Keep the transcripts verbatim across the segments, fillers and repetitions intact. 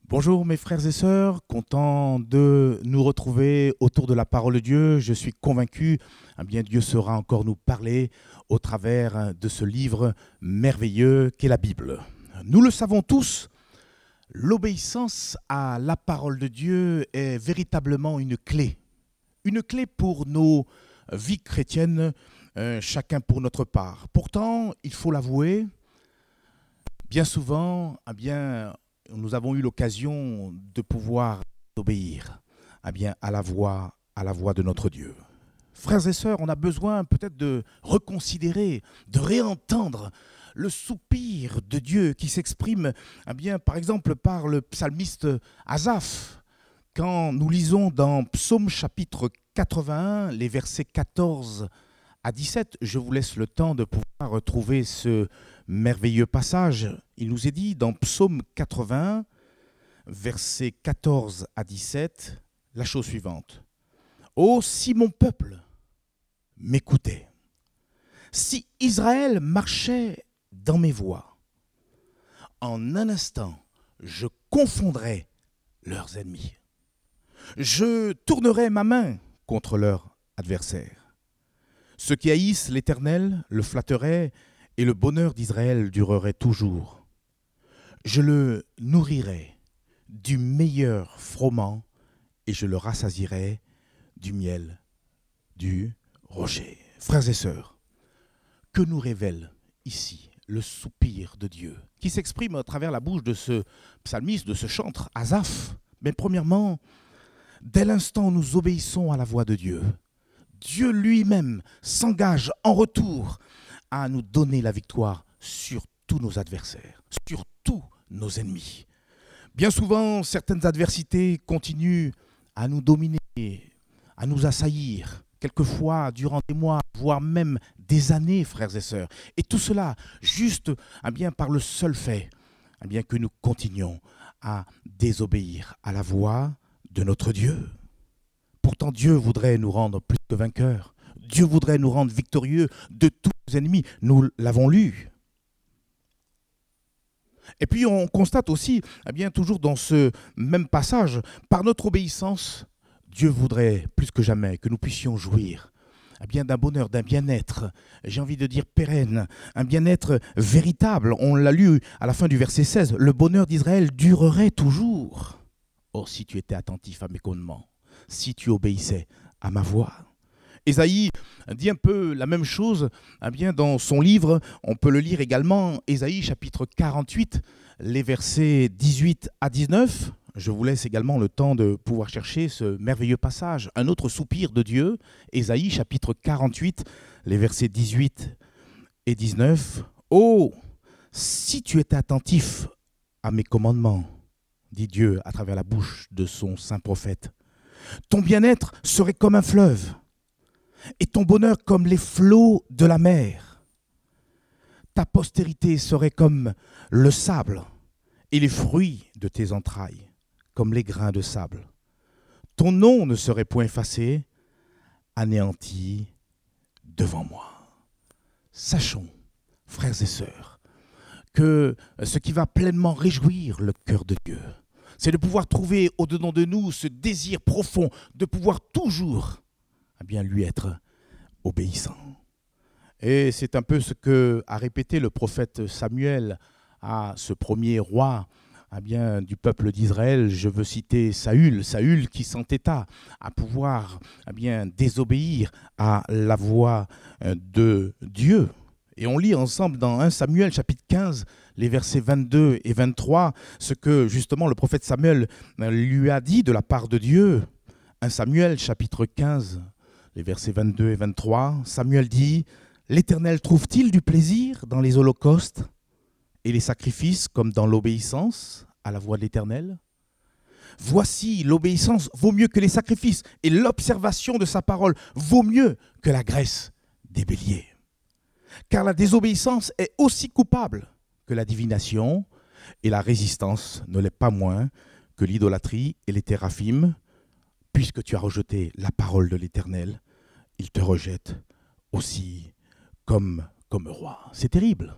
Bonjour mes frères et sœurs, content de nous retrouver autour de la parole de Dieu. Je suis convaincu, eh bien Dieu saura encore nous parler au travers de ce livre merveilleux qu'est la Bible. Nous le savons tous, l'obéissance à la parole de Dieu est véritablement une clé. Une clé pour nos vies chrétiennes, euh, chacun pour notre part. Pourtant, il faut l'avouer, bien souvent, eh bien, nous avons eu l'occasion de pouvoir obéir eh bien, à la voix, à la voix de notre Dieu. Frères et sœurs, on a besoin peut-être de reconsidérer, de réentendre le soupir de Dieu qui s'exprime eh bien, par exemple par le psalmiste Asaph. Quand nous lisons dans Psaume chapitre quatre-vingt-un, les versets quatorze à dix-sept, je vous laisse le temps de pouvoir retrouver ce merveilleux passage. Il nous est dit dans Psaume quatre-vingt, versets quatorze à dix-sept, la chose suivante. « Oh, si mon peuple m'écoutait, si Israël marchait dans mes voies, en un instant, je confondrais leurs ennemis. Je tournerais ma main contre leurs adversaires. Ceux qui haïssent l'Éternel le flatteraient, et le bonheur d'Israël durerait toujours. Je le nourrirai du meilleur froment et je le rassasierai du miel du rocher. » Frères et sœurs, que nous révèle ici le soupir de Dieu qui s'exprime à travers la bouche de ce psalmiste, de ce chantre, Asaph? Mais premièrement, dès l'instant où nous obéissons à la voix de Dieu, Dieu lui-même s'engage en retour à nous donner la victoire sur tous nos adversaires, sur tous nos ennemis. Bien souvent, certaines adversités continuent à nous dominer, à nous assaillir, quelquefois durant des mois, voire même des années, frères et sœurs. Et tout cela, juste eh bien, par le seul fait eh bien, que nous continuons à désobéir à la voix de notre Dieu. Pourtant, Dieu voudrait nous rendre plus que vainqueurs. Dieu voudrait nous rendre victorieux de tous nos ennemis. Nous l'avons lu. Et puis on constate aussi, eh bien, toujours dans ce même passage, par notre obéissance, Dieu voudrait plus que jamais que nous puissions jouir eh bien, d'un bonheur, d'un bien-être, j'ai envie de dire pérenne, un bien-être véritable. On l'a lu à la fin du verset seize, le bonheur d'Israël durerait toujours. Oh, si tu étais attentif à mes commandements, si tu obéissais à ma voix. Ésaïe dit un peu la même chose eh bien, dans son livre. On peut le lire également, Ésaïe chapitre quarante-huit, les versets dix-huit à dix-neuf. Je vous laisse également le temps de pouvoir chercher ce merveilleux passage. Un autre soupir de Dieu, Ésaïe chapitre quarante-huit, les versets dix-huit et dix-neuf. « Oh, si tu étais attentif à mes commandements, dit Dieu à travers la bouche de son saint prophète, ton bien-être serait comme un fleuve, et ton bonheur comme les flots de la mer. Ta postérité serait comme le sable, et les fruits de tes entrailles comme les grains de sable. Ton nom ne serait point effacé, anéanti devant moi. » Sachons, frères et sœurs, que ce qui va pleinement réjouir le cœur de Dieu, c'est de pouvoir trouver au-dedans de nous ce désir profond de pouvoir toujours eh bien, lui être obéissant. Et c'est un peu ce que a répété le prophète Samuel à ce premier roi eh bien, du peuple d'Israël. Je veux citer Saül, Saül qui s'entêta à pouvoir eh bien, désobéir à la voix de Dieu. Et on lit ensemble dans premier Samuel chapitre quinze, les versets vingt-deux et vingt-trois, ce que justement le prophète Samuel lui a dit de la part de Dieu. premier Samuel chapitre quinze, les versets vingt-deux et vingt-trois, Samuel dit « L'Éternel trouve-t-il du plaisir dans les holocaustes et les sacrifices comme dans l'obéissance à la voix de l'Éternel ? Voici, l'obéissance vaut mieux que les sacrifices et l'observation de sa parole vaut mieux que la graisse des béliers. Car la désobéissance est aussi coupable que la divination et la résistance ne l'est pas moins que l'idolâtrie et les théraphim. Puisque tu as rejeté la parole de l'Éternel, il te rejette aussi comme, comme roi. » C'est terrible.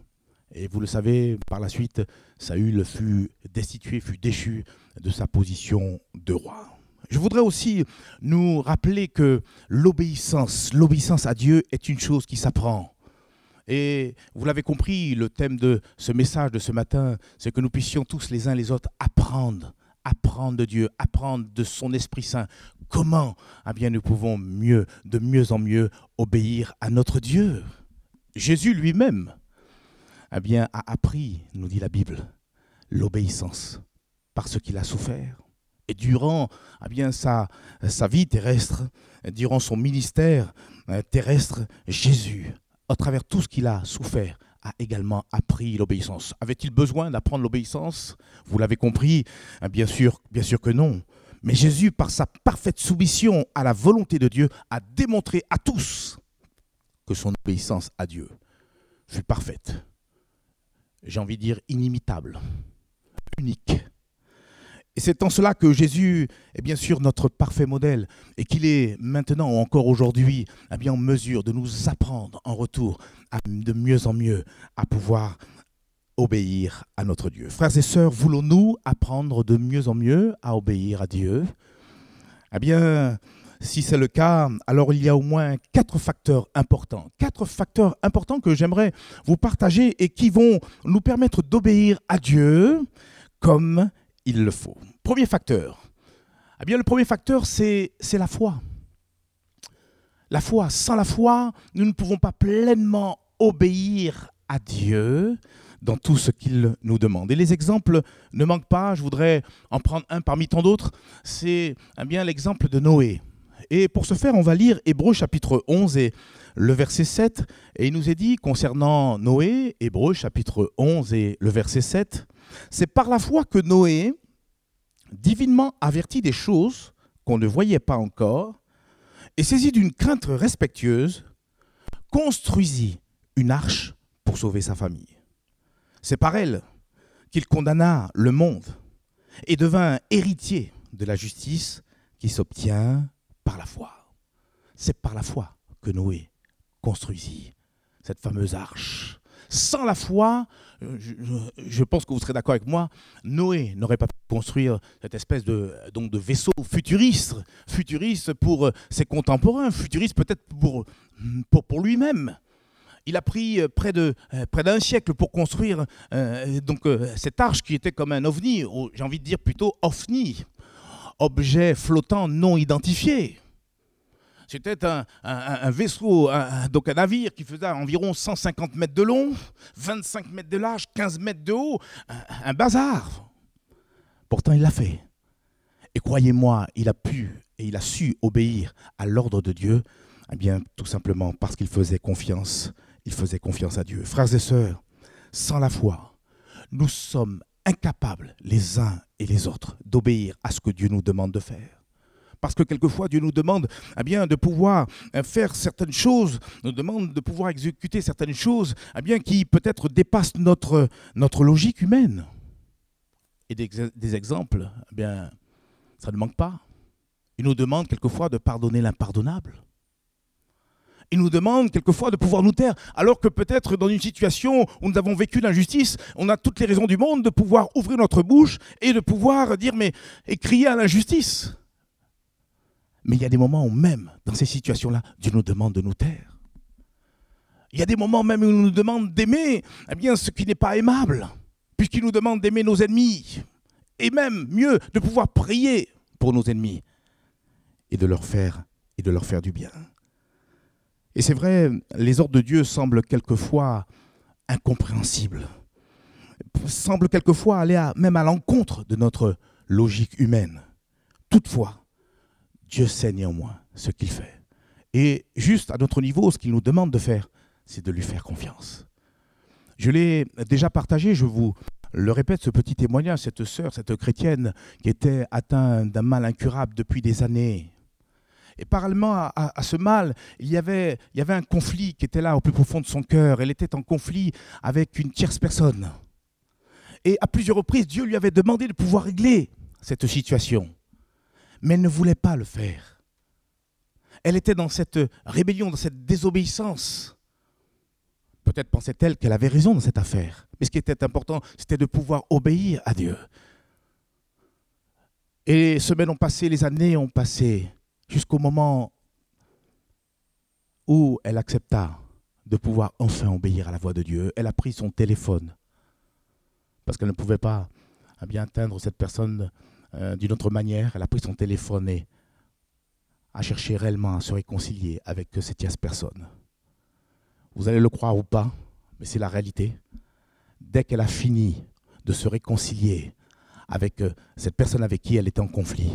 Et vous le savez, par la suite, Saül fut destitué, fut déchu de sa position de roi. Je voudrais aussi nous rappeler que l'obéissance, l'obéissance à Dieu est une chose qui s'apprend. Et vous l'avez compris, le thème de ce message de ce matin, c'est que nous puissions tous les uns les autres apprendre, apprendre de Dieu, apprendre de son Esprit Saint. Comment eh bien, nous pouvons mieux, de mieux en mieux obéir à notre Dieu. Jésus lui-même eh bien, a appris, nous dit la Bible, l'obéissance parce qu'il a souffert. Et durant eh bien, sa, sa vie terrestre, durant son ministère terrestre, Jésus, à travers tout ce qu'il a souffert, a également appris l'obéissance. Avait-il besoin d'apprendre l'obéissance? Vous l'avez compris, bien sûr, bien sûr que non. Mais Jésus, par sa parfaite soumission à la volonté de Dieu, a démontré à tous que son obéissance à Dieu fut parfaite. J'ai envie de dire inimitable, unique. Et c'est en cela que Jésus est bien sûr notre parfait modèle et qu'il est maintenant ou encore aujourd'hui eh bien, en mesure de nous apprendre en retour à, de mieux en mieux à pouvoir obéir à notre Dieu. Frères et sœurs, voulons-nous apprendre de mieux en mieux à obéir à Dieu? Eh bien, si c'est le cas, alors il y a au moins quatre facteurs importants. Quatre facteurs importants que j'aimerais vous partager et qui vont nous permettre d'obéir à Dieu comme il le faut. Premier facteur. Eh bien, le premier facteur, c'est, c'est la foi. La foi. Sans la foi, nous ne pouvons pas pleinement obéir à Dieu dans tout ce qu'il nous demande. Et les exemples ne manquent pas. Je voudrais en prendre un parmi tant d'autres. C'est eh bien, l'exemple de Noé. Et pour ce faire, on va lire Hébreux chapitre onze et le verset sept. Et il nous est dit concernant Noé, Hébreux chapitre onze et le verset sept, c'est par la foi que Noé, divinement averti des choses qu'on ne voyait pas encore, et saisi d'une crainte respectueuse, construisit une arche pour sauver sa famille. C'est par elle qu'il condamna le monde et devint héritier de la justice qui s'obtient par la foi. C'est par la foi que Noé construisit cette fameuse arche. Sans la foi, je, je pense que vous serez d'accord avec moi, Noé n'aurait pas pu construire cette espèce de, donc de vaisseau futuriste, futuriste pour ses contemporains, futuriste peut-être pour, pour, pour lui-même. Il a pris près, de, près d'un siècle pour construire euh, donc, euh, cette arche qui était comme un ovni, j'ai envie de dire plutôt ovni, objet flottant non identifié. C'était un, un, un vaisseau, un, donc un navire qui faisait environ cent cinquante mètres de long, vingt-cinq mètres de large, quinze mètres de haut, un, un bazar. Pourtant, il l'a fait. Et croyez-moi, il a pu et il a su obéir à l'ordre de Dieu, eh bien, tout simplement parce qu'il faisait confiance, il faisait confiance à Dieu. Frères et sœurs, sans la foi, nous sommes incapables, les uns et les autres, d'obéir à ce que Dieu nous demande de faire. Parce que quelquefois, Dieu nous demande eh bien, de pouvoir faire certaines choses, nous demande de pouvoir exécuter certaines choses eh bien, qui peut-être dépassent notre, notre logique humaine. Et des, des exemples, eh bien, ça ne manque pas. Il nous demande quelquefois de pardonner l'impardonnable. Il nous demande quelquefois de pouvoir nous taire, alors que peut-être dans une situation où nous avons vécu l'injustice, on a toutes les raisons du monde de pouvoir ouvrir notre bouche et de pouvoir dire mais, et crier à l'injustice. Mais il y a des moments où même, dans ces situations-là, Dieu nous demande de nous taire. Il y a des moments même où il nous demande d'aimer eh bien, ce qui n'est pas aimable, puisqu'il nous demande d'aimer nos ennemis. Et même, mieux, de pouvoir prier pour nos ennemis et de leur faire, et de leur faire du bien. Et c'est vrai, les ordres de Dieu semblent quelquefois incompréhensibles, semblent quelquefois aller à, même à l'encontre de notre logique humaine. Toutefois, Dieu sait néanmoins ce qu'il fait. Et juste à notre niveau, ce qu'il nous demande de faire, c'est de lui faire confiance. Je l'ai déjà partagé, je vous le répète, ce petit témoignage, cette sœur, cette chrétienne qui était atteinte d'un mal incurable depuis des années. Et parallèlement à, à, à ce mal, il y, avait, il y avait un conflit qui était là au plus profond de son cœur. Elle était en conflit avec une tierce personne. Et à plusieurs reprises, Dieu lui avait demandé de pouvoir régler cette situation. Mais elle ne voulait pas le faire. Elle était dans cette rébellion, dans cette désobéissance. Peut-être pensait-elle qu'elle avait raison dans cette affaire. Mais ce qui était important, c'était de pouvoir obéir à Dieu. Et les semaines ont passé, les années ont passé, jusqu'au moment où elle accepta de pouvoir enfin obéir à la voix de Dieu. Elle a pris son téléphone, parce qu'elle ne pouvait pas eh bien, atteindre cette personne euh, d'une autre manière. Elle a pris son téléphone et a cherché réellement à se réconcilier avec cette tierce personne. Vous allez le croire ou pas, mais c'est la réalité. Dès qu'elle a fini de se réconcilier avec cette personne avec qui elle était en conflit,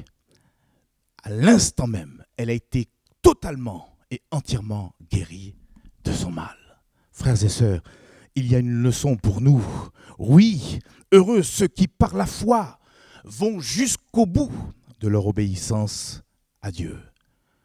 à l'instant même, elle a été totalement et entièrement guérie de son mal. Frères et sœurs, il y a une leçon pour nous. Oui, heureux ceux qui, par la foi, vont jusqu'au bout de leur obéissance à Dieu. Pourquoi ?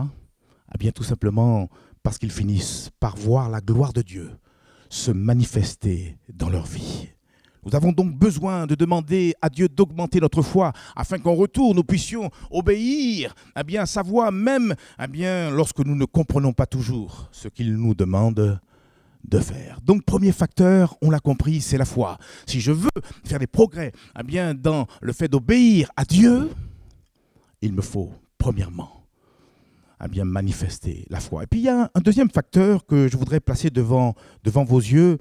Eh bien, tout simplement parce qu'ils finissent par voir la gloire de Dieu se manifester dans leur vie. Nous avons donc besoin de demander à Dieu d'augmenter notre foi afin qu'en retour, nous puissions obéir eh bien, à sa voix, même eh bien, lorsque nous ne comprenons pas toujours ce qu'il nous demande de faire. Donc, premier facteur, on l'a compris, c'est la foi. Si je veux faire des progrès eh bien, dans le fait d'obéir à Dieu, il me faut, premièrement, à bien manifester la foi. Et puis il y a un deuxième facteur que je voudrais placer devant, devant vos yeux,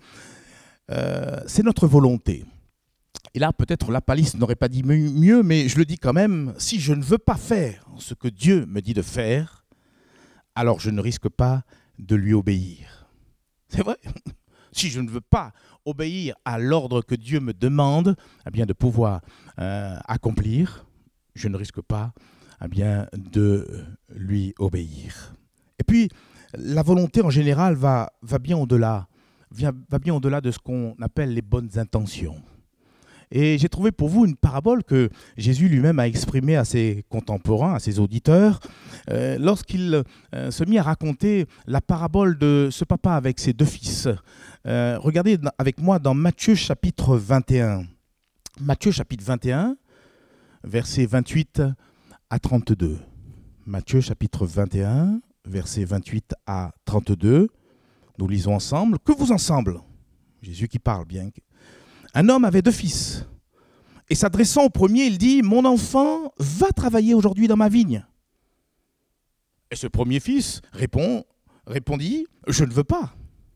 euh, c'est notre volonté. Et là, peut-être la palisse n'aurait pas dit mieux, mais je le dis quand même, si je ne veux pas faire ce que Dieu me dit de faire, alors je ne risque pas de lui obéir. C'est vrai. Si je ne veux pas obéir à l'ordre que Dieu me demande eh bien, de pouvoir euh, accomplir, je ne risque pas eh bien, de lui obéir. Et puis, la volonté en général va, va bien au-delà, va, va bien au-delà de ce qu'on appelle les bonnes intentions. Et j'ai trouvé pour vous une parabole que Jésus lui-même a exprimée à ses contemporains, à ses auditeurs, euh, lorsqu'il euh, se mit à raconter la parabole de ce papa avec ses deux fils. Euh, regardez avec moi dans Matthieu chapitre vingt et un. Matthieu chapitre vingt et un, versets vingt-huit à trente-deux. Matthieu chapitre vingt et un, versets vingt-huit à trente-deux. Nous lisons ensemble. Que vous ensemble ? Jésus qui parle bien. Un homme avait deux fils. Et s'adressant au premier, il dit « Mon enfant, va travailler aujourd'hui dans ma vigne. » Et ce premier fils répond, répondit « Je ne veux pas. »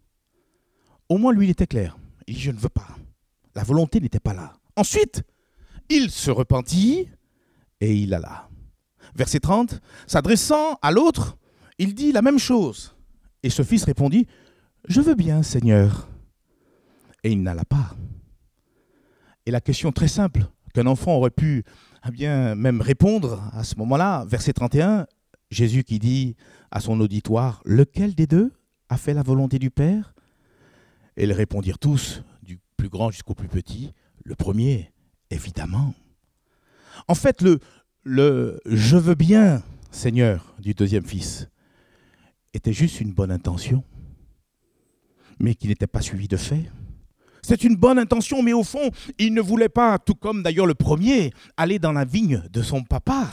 Au moins, lui, il était clair. Il dit « Je ne veux pas. » La volonté n'était pas là. Ensuite, il se repentit et il alla. Verset trente, s'adressant à l'autre, il dit la même chose. Et ce fils répondit « Je veux bien, Seigneur. » Et il n'alla pas. Et la question très simple qu'un enfant aurait pu eh bien, même répondre à ce moment-là, verset trente et un, Jésus qui dit à son auditoire « Lequel des deux a fait la volonté du Père ?» Et ils répondirent tous, du plus grand jusqu'au plus petit, « Le premier, évidemment. » En fait, le, le « Je veux bien, Seigneur » du deuxième fils était juste une bonne intention, mais qui n'était pas suivie de fait. C'est une bonne intention, mais au fond, il ne voulait pas, tout comme d'ailleurs le premier, aller dans la vigne de son papa.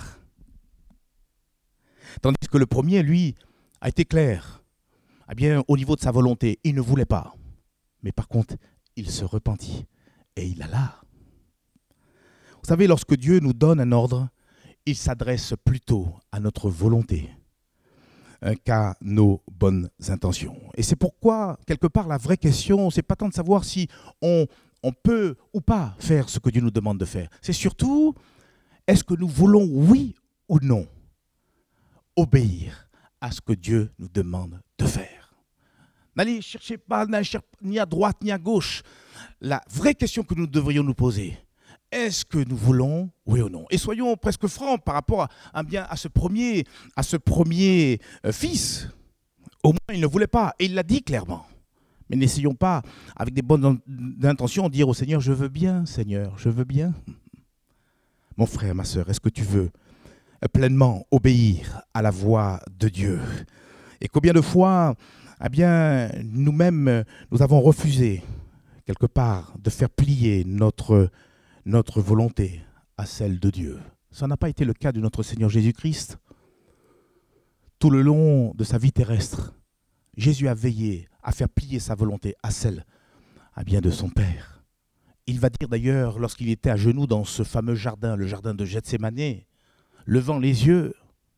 Tandis que le premier, lui, a été clair. Eh bien, au niveau de sa volonté, il ne voulait pas. Mais par contre, il se repentit et il alla. Vous savez, lorsque Dieu nous donne un ordre, il s'adresse plutôt à notre volonté qu'à nos bonnes intentions. Et c'est pourquoi, quelque part, la vraie question, c'est pas tant de savoir si on, on peut ou pas faire ce que Dieu nous demande de faire. C'est surtout, est-ce que nous voulons, oui ou non, obéir à ce que Dieu nous demande de faire. N'allez chercher pas ni à droite ni à gauche. La vraie question que nous devrions nous poser, est-ce que nous voulons, oui ou non? Et soyons presque francs par rapport à, à, bien, à ce premier, à ce premier euh, fils. Au moins, il ne voulait pas. Et il l'a dit clairement. Mais n'essayons pas, avec des bonnes intentions, de dire au Seigneur, je veux bien, Seigneur, je veux bien. Mon frère, ma sœur, est-ce que tu veux pleinement obéir à la voix de Dieu? Et combien de fois, eh bien, nous-mêmes, nous avons refusé, quelque part, de faire plier notre notre volonté à celle de Dieu. Ça n'a pas été le cas de notre Seigneur Jésus-Christ. Tout le long de sa vie terrestre, Jésus a veillé à faire plier sa volonté à celle, à bien de son Père. Il va dire d'ailleurs, lorsqu'il était à genoux dans ce fameux jardin, le jardin de Gethsémane, levant les yeux,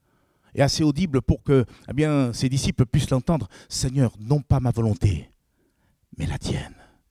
et assez audible pour que eh bien, ses disciples puissent l'entendre, « Seigneur, non pas ma volonté, mais la tienne. »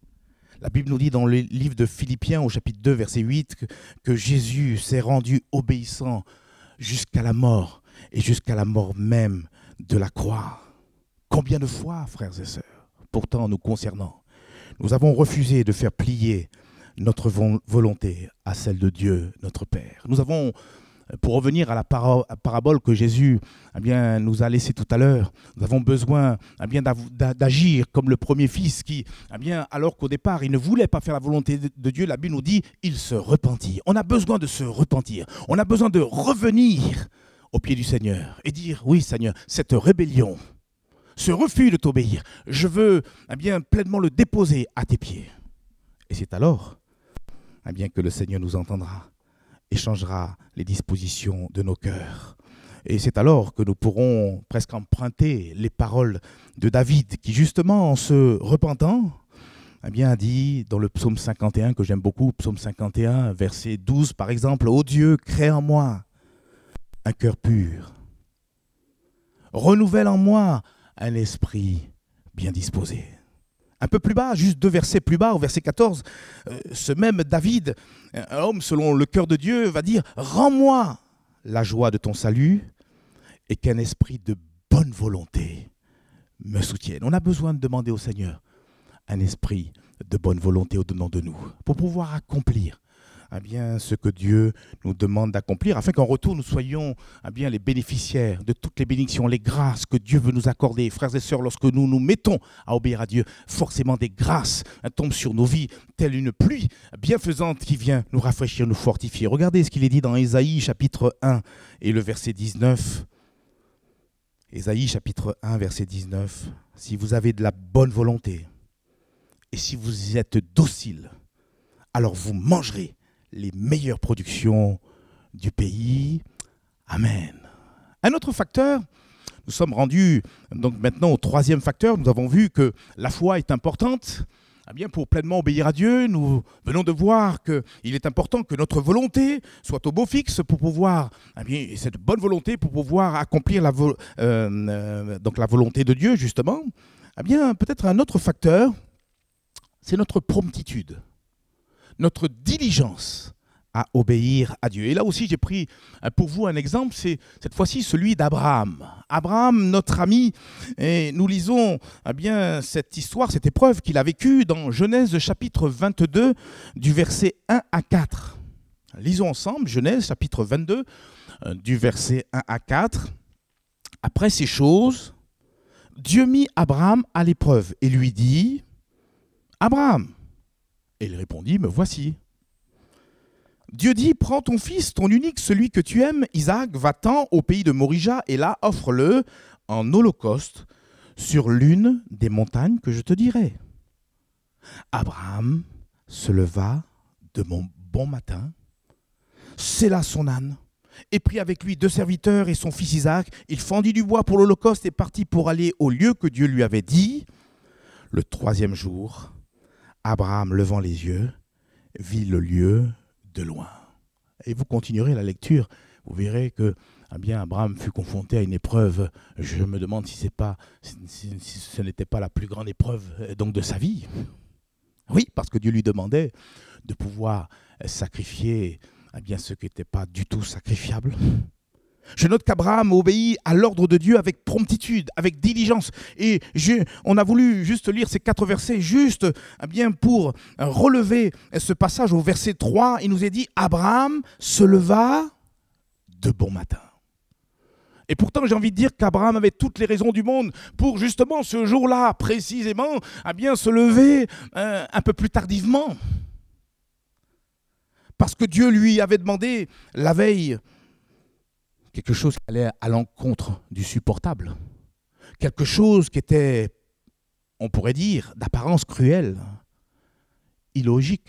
La Bible nous dit dans le livre de Philippiens, au chapitre deux, verset huit, que, que Jésus s'est rendu obéissant jusqu'à la mort, et jusqu'à la mort même de la croix. Combien de fois, frères et sœurs, pourtant nous concernant, nous avons refusé de faire plier notre volonté à celle de Dieu, notre Père. Nous avons, pour revenir à la para- parabole que Jésus eh bien, nous a laissée tout à l'heure, nous avons besoin eh bien, d'agir comme le premier fils qui, eh bien, alors qu'au départ, il ne voulait pas faire la volonté de Dieu, la Bible nous dit, il se repentit. On a besoin de se repentir. On a besoin de revenir au pied du Seigneur et dire, oui Seigneur, cette rébellion, ce refus de t'obéir, je veux eh bien, pleinement le déposer à tes pieds. Et c'est alors eh bien, que le Seigneur nous entendra et changera les dispositions de nos cœurs. Et c'est alors que nous pourrons presque emprunter les paroles de David qui, justement, en se repentant, eh bien, a dit dans le psaume cinquante et un, que j'aime beaucoup, psaume cinquante et un, verset douze par exemple, « Ô Dieu, crée en moi un cœur pur, renouvelle en moi un esprit bien disposé. » Un peu plus bas, juste deux versets plus bas, au verset quatorze, euh, ce même David, un homme selon le cœur de Dieu, va dire « Rends-moi la joie de ton salut et qu'un esprit de bonne volonté me soutienne. » On a besoin de demander au Seigneur un esprit de bonne volonté au-dedans de nous pour pouvoir accomplir eh bien, ce que Dieu nous demande d'accomplir, afin qu'en retour, nous soyons eh bien, les bénéficiaires de toutes les bénédictions, les grâces que Dieu veut nous accorder. Frères et sœurs, lorsque nous nous mettons à obéir à Dieu, forcément des grâces hein, tombent sur nos vies, telle une pluie bienfaisante qui vient nous rafraîchir, nous fortifier. Regardez ce qu'il est dit dans Ésaïe chapitre un et le verset dix-neuf. Ésaïe chapitre un, verset dix-neuf. « Si vous avez de la bonne volonté et si vous êtes docile, alors vous mangerez les meilleures productions du pays. » Amen. Un autre facteur, nous sommes rendus donc maintenant au troisième facteur. Nous avons vu que la foi est importante. Eh bien, pour pleinement obéir à Dieu, nous venons de voir qu'il est important que notre volonté soit au beau fixe pour pouvoir, eh bien, cette bonne volonté pour pouvoir accomplir la, vo- euh, euh, donc la volonté de Dieu, justement. Eh bien, peut-être un autre facteur, c'est notre promptitude, notre diligence à obéir à Dieu. Et là aussi, j'ai pris pour vous un exemple, c'est cette fois-ci celui d'Abraham. Abraham, notre ami, et nous lisons eh bien, cette histoire, cette épreuve qu'il a vécue dans Genèse chapitre vingt-deux, du verset un à quatre. Lisons ensemble Genèse chapitre vingt-deux, du verset un à quatre. « Après ces choses, Dieu mit Abraham à l'épreuve et lui dit, « Abraham !» Et il répondit, « Me voici. » Dieu dit, « Prends ton fils, ton unique, celui que tu aimes, Isaac, va-t'en au pays de Morija, et là, offre-le en holocauste sur l'une des montagnes que je te dirai. » Abraham se leva de mon bon matin, sella son âne, et prit avec lui deux serviteurs et son fils Isaac. Il fendit du bois pour l'holocauste et partit pour aller au lieu que Dieu lui avait dit. Le troisième jour, Abraham, levant les yeux, vit le lieu de loin. Et vous continuerez la lecture, vous verrez que eh bien, Abraham fut confronté à une épreuve. Je me demande si, c'est pas, si, si, si ce n'était pas la plus grande épreuve donc, de sa vie. Oui, parce que Dieu lui demandait de pouvoir sacrifier eh bien, ce qui n'était pas du tout sacrifiable. Je note qu'Abraham obéit à l'ordre de Dieu avec promptitude, avec diligence. Et je, on a voulu juste lire ces quatre versets, juste eh bien, pour relever ce passage au verset trois. Il nous est dit, Abraham se leva de bon matin. Et pourtant, j'ai envie de dire qu'Abraham avait toutes les raisons du monde pour justement ce jour-là, précisément, eh bien, se lever euh, un peu plus tardivement. Parce que Dieu lui avait demandé la veille quelque chose qui allait à l'encontre du supportable. Quelque chose qui était, on pourrait dire, d'apparence cruelle, illogique,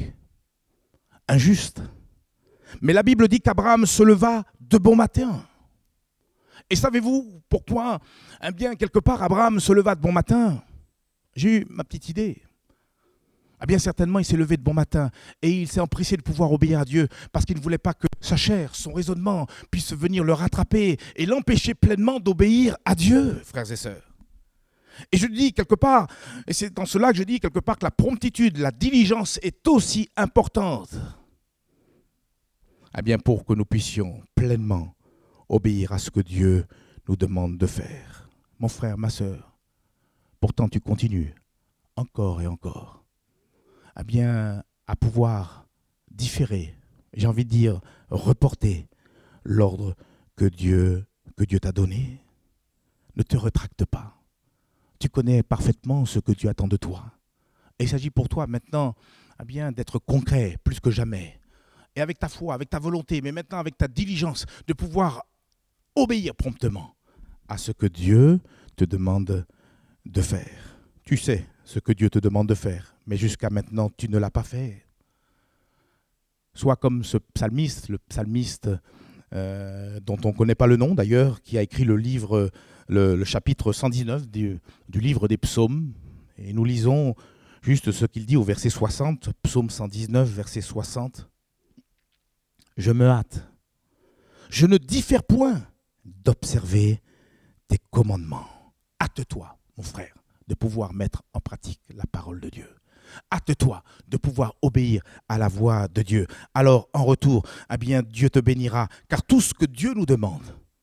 injuste. Mais la Bible dit qu'Abraham se leva de bon matin. Et savez-vous pourquoi? Eh bien, quelque part, Abraham se leva de bon matin. J'ai eu ma petite idée. Eh bien, certainement, il s'est levé de bon matin et il s'est empressé de pouvoir obéir à Dieu parce qu'il ne voulait pas que sa chair, son raisonnement, puisse venir le rattraper et l'empêcher pleinement d'obéir à Dieu, frères et sœurs. Et je dis quelque part, et c'est dans cela que je dis quelque part que la promptitude, la diligence est aussi importante. Eh bien, pour que nous puissions pleinement obéir à ce que Dieu nous demande de faire. Mon frère, ma sœur, pourtant tu continues encore et encore. Eh bien, à pouvoir différer, j'ai envie de dire reporter l'ordre que Dieu, que Dieu t'a donné. Ne te rétracte pas. Tu connais parfaitement ce que Dieu attend de toi. Et il s'agit pour toi maintenant eh bien, d'être concret plus que jamais. Et avec ta foi, avec ta volonté, mais maintenant avec ta diligence, de pouvoir obéir promptement à ce que Dieu te demande de faire. Tu sais ce que Dieu te demande de faire, mais jusqu'à maintenant, tu ne l'as pas fait. Sois comme ce psalmiste, le psalmiste euh, dont on ne connaît pas le nom d'ailleurs, qui a écrit le livre, le, le chapitre cent dix-neuf du, du livre des psaumes. Et nous lisons juste ce qu'il dit au verset soixante, psaume cent dix-neuf, verset soixante. « Je me hâte, je ne diffère point d'observer tes commandements. » Hâte-toi, mon frère, de pouvoir mettre en pratique la parole de Dieu. Hâte-toi de pouvoir obéir à la voix de Dieu. Alors, en retour, eh bien, Dieu te bénira, car tout ce que Dieu nous demande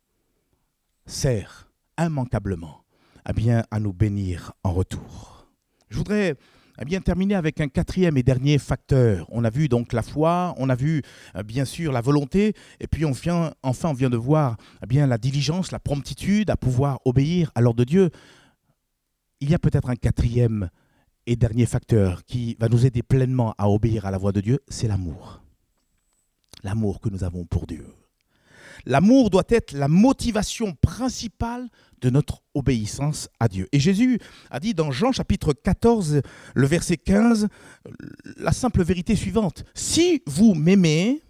sert immanquablement eh bien, à nous bénir en retour. Je voudrais eh bien, terminer avec un quatrième et dernier facteur. On a vu donc la foi, on a vu eh bien sûr la volonté, et puis on vient, enfin on vient de voir eh bien, la diligence, la promptitude à pouvoir obéir à l'ordre de Dieu. Il y a peut-être un quatrième et dernier facteur qui va nous aider pleinement à obéir à la voix de Dieu, c'est l'amour. L'amour que nous avons pour Dieu. L'amour doit être la motivation principale de notre obéissance à Dieu. Et Jésus a dit dans Jean chapitre quatorze, le verset quinze, la simple vérité suivante. « Si vous m'aimez,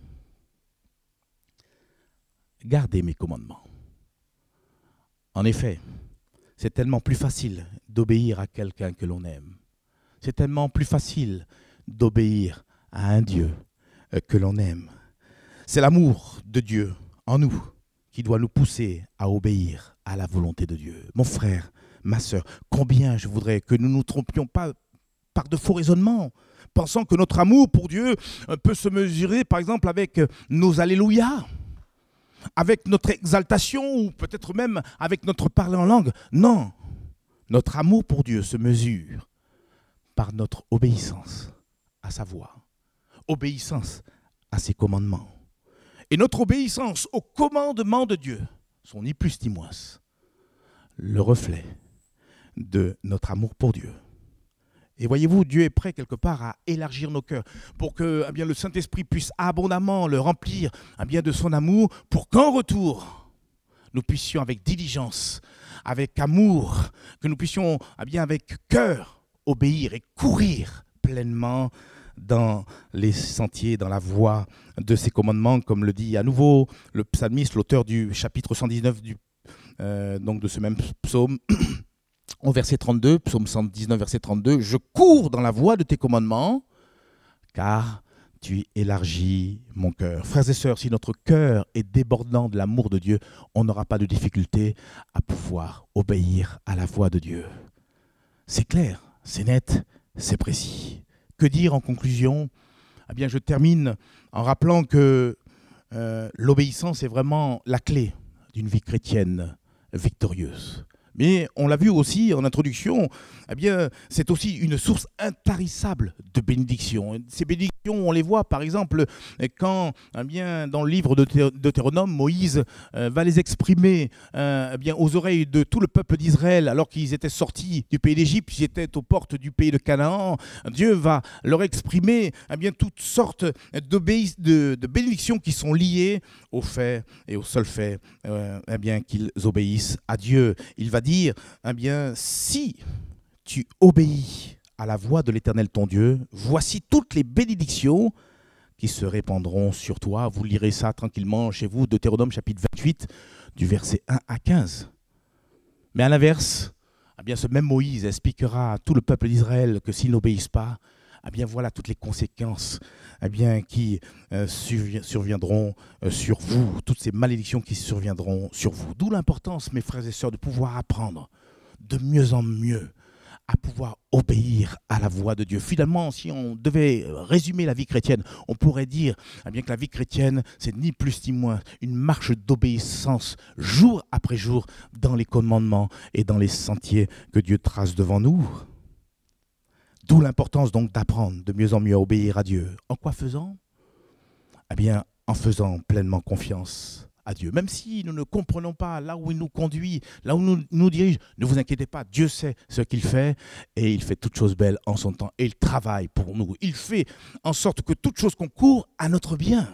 gardez mes commandements. » En effet, c'est tellement plus facile d'obéir à quelqu'un que l'on aime. C'est tellement plus facile d'obéir à un Dieu que l'on aime. C'est l'amour de Dieu en nous qui doit nous pousser à obéir à la volonté de Dieu. Mon frère, ma sœur, combien je voudrais que nous ne nous trompions pas par de faux raisonnements, pensant que notre amour pour Dieu peut se mesurer par exemple avec nos alléluia, avec notre exaltation ou peut-être même avec notre parler en langue. Non, notre amour pour Dieu se mesure par notre obéissance à sa voix, obéissance à ses commandements. Et notre obéissance aux commandements de Dieu sont ni plus ni moins le reflet de notre amour pour Dieu. Et voyez-vous, Dieu est prêt quelque part à élargir nos cœurs pour que eh bien, le Saint-Esprit puisse abondamment le remplir eh bien, de son amour pour qu'en retour, nous puissions avec diligence, avec amour, que nous puissions eh bien, avec cœur obéir et courir pleinement dans les sentiers, dans la voie de ses commandements, comme le dit à nouveau le psalmiste, l'auteur du chapitre cent dix-neuf du, euh, donc de ce même psaume, au verset trente-deux, psaume cent dix-neuf, verset trente-deux, « Je cours dans la voie de tes commandements, car tu élargis mon cœur. » Frères et sœurs, si notre cœur est débordant de l'amour de Dieu, on n'aura pas de difficulté à pouvoir obéir à la voix de Dieu. C'est clair, c'est net, c'est précis. Que dire en conclusion? Eh bien, je termine en rappelant que euh, l'obéissance est vraiment la clé d'une vie chrétienne victorieuse. Mais on l'a vu aussi en introduction, eh bien, c'est aussi une source intarissable de bénédictions. Ces bénédictions, on les voit par exemple quand, eh bien, dans le livre de Deutéronome, Moïse euh, va les exprimer euh, eh bien, aux oreilles de tout le peuple d'Israël alors qu'ils étaient sortis du pays d'Égypte, ils étaient aux portes du pays de Canaan. Dieu va leur exprimer eh bien, toutes sortes de, de bénédictions qui sont liées au fait et au seul fait euh, eh bien, qu'ils obéissent à Dieu. Il va dire, eh bien, si tu obéis à la voix de l'Éternel ton Dieu, voici toutes les bénédictions qui se répandront sur toi. Vous lirez ça tranquillement chez vous, Deutéronome chapitre vingt-huit, du verset un à quinze. Mais à l'inverse, eh bien, ce même Moïse expliquera à tout le peuple d'Israël que s'ils n'obéissent pas, eh bien, voilà toutes les conséquences eh bien, qui euh, surviendront euh, sur vous, toutes ces malédictions qui surviendront sur vous. D'où l'importance, mes frères et sœurs, de pouvoir apprendre de mieux en mieux à pouvoir obéir à la voix de Dieu. Finalement, si on devait résumer la vie chrétienne, on pourrait dire eh bien, que la vie chrétienne, c'est ni plus ni moins une marche d'obéissance jour après jour dans les commandements et dans les sentiers que Dieu trace devant nous. D'où l'importance donc d'apprendre de mieux en mieux à obéir à Dieu. En quoi faisant ? Eh bien, en faisant pleinement confiance à Dieu. Même si nous ne comprenons pas là où il nous conduit, là où il nous, nous dirige, ne vous inquiétez pas, Dieu sait ce qu'il fait et il fait toutes choses belles en son temps et il travaille pour nous. Il fait en sorte que toute chose concourt à notre bien.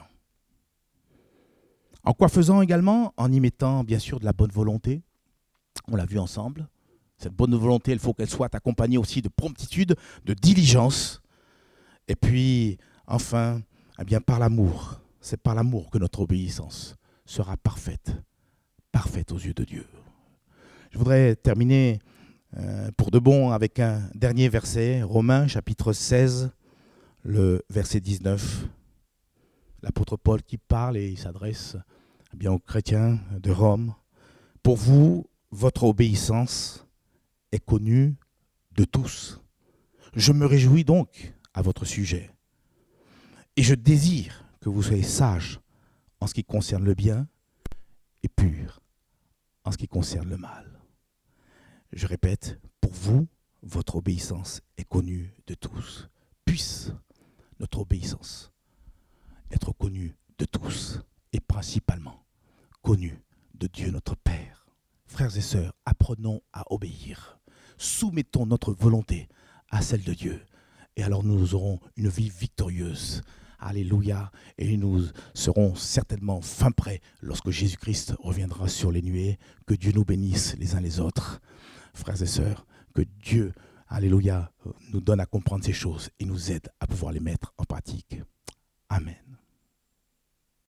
En quoi faisant également ? En y mettant bien sûr de la bonne volonté. On l'a vu ensemble. Cette bonne volonté, il faut qu'elle soit accompagnée aussi de promptitude, de diligence. Et puis, enfin, eh bien, par l'amour. C'est par l'amour que notre obéissance sera parfaite, parfaite aux yeux de Dieu. Je voudrais terminer euh, pour de bon avec un dernier verset, Romains chapitre seize, le verset dix-neuf. L'apôtre Paul qui parle et il s'adresse eh bien, aux chrétiens de Rome. Pour vous, votre obéissance est connue de tous. Je me réjouis donc à votre sujet. Et je désire que vous soyez sages en ce qui concerne le bien et purs en ce qui concerne le mal. Je répète, pour vous, votre obéissance est connue de tous. Puisse notre obéissance être connue de tous et principalement connue de Dieu notre Père. Frères et sœurs, apprenons à obéir. Soumettons notre volonté à celle de Dieu. Et alors nous aurons une vie victorieuse. Alléluia. Et nous serons certainement fin prêts lorsque Jésus-Christ reviendra sur les nuées. Que Dieu nous bénisse les uns les autres. Frères et sœurs, que Dieu, alléluia, nous donne à comprendre ces choses et nous aide à pouvoir les mettre en pratique. Amen.